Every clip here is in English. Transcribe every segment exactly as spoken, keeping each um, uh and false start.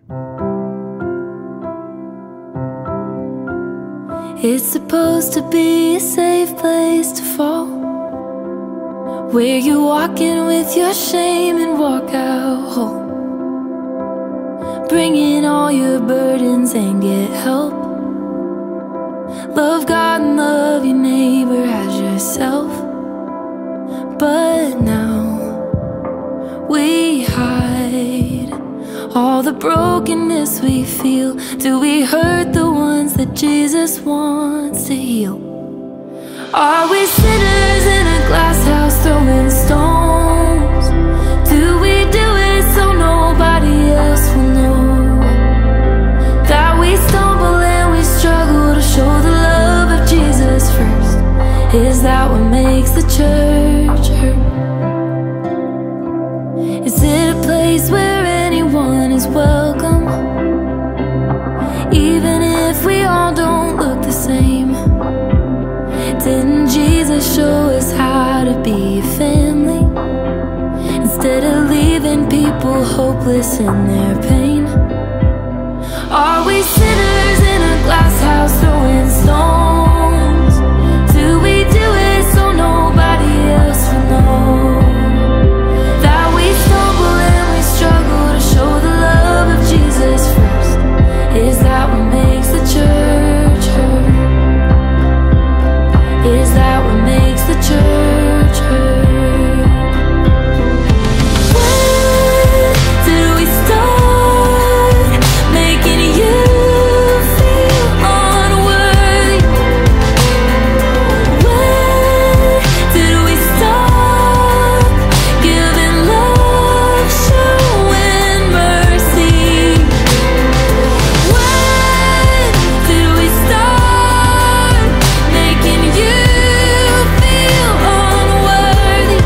It's supposed to be a safe place to fall, where you walk in with your shame and walk out whole. Bring in all your burdens and get help. Love God and love your neighbor as yourself. But now we hide all the brokenness we feel. Do we hurt the ones that Jesus wants to heal? Are we sinners in a glass house throwing stones? Do we do it so nobody else will know that we stumble and we struggle to show the love of Jesus first? Is that what makes the church hurt? Is it a place where anyone is welcome, even if we all don't look the same? Didn't Jesus show us how to be a family, instead of leaving people hopeless in their pain? Are we sinners in a glass house throwing stones? Do we do it so nobody else will know that we stumble and we struggle to show the love of Jesus first? Is that what makes the church hurt? Is that what makes the church hurt? When did we start making you feel unworthy? When did we stop giving love, showing mercy? When did we start making you feel unworthy?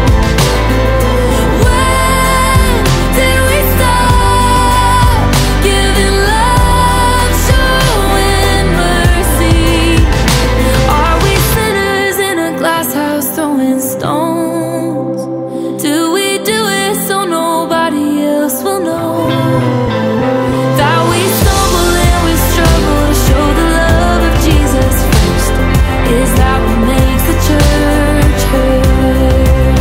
When did we stop giving love, showing mercy? Are we sinners in a glass house throwing stones? Do we do it so nobody else will know that we stumble and we struggle to show the love of Jesus first? Is that what makes the church hurt?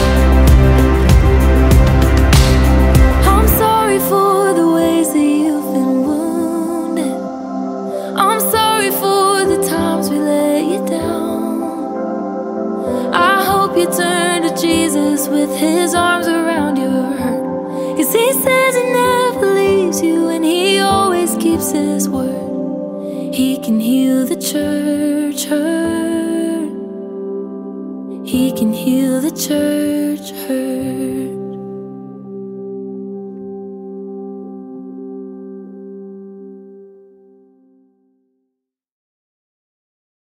I'm sorry for the ways that you've been wounded. I'm sorry for the times we let you down. I hope you turn to Jesus with his arms around your hurt, 'cause he says he never leaves you and he always keeps his word. He can heal the church hurt. He can heal the church hurt.